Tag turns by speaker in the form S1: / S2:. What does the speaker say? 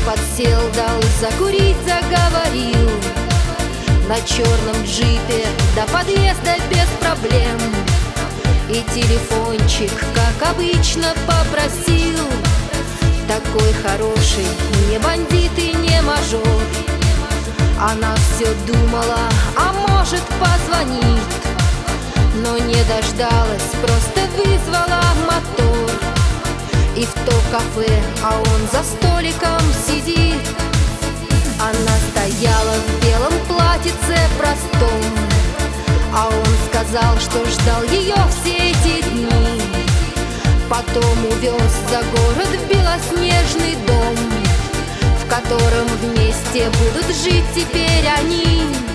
S1: подсел, дал закурить, заговорил. На черном джипе до подъезда без проблем. И телефончик, как обычно, попросил. Такой хороший, не бандит и не мажор. Она все думала, а может позвонит, но не дождалась, просто вызвала мотор. И в то кафе, а он за столиком сидит. Она стояла в белом платьице простом, а он сказал, что ждал ее все эти дни. Потом увез за город в белоснежный дом, в котором вместе будут жить теперь они.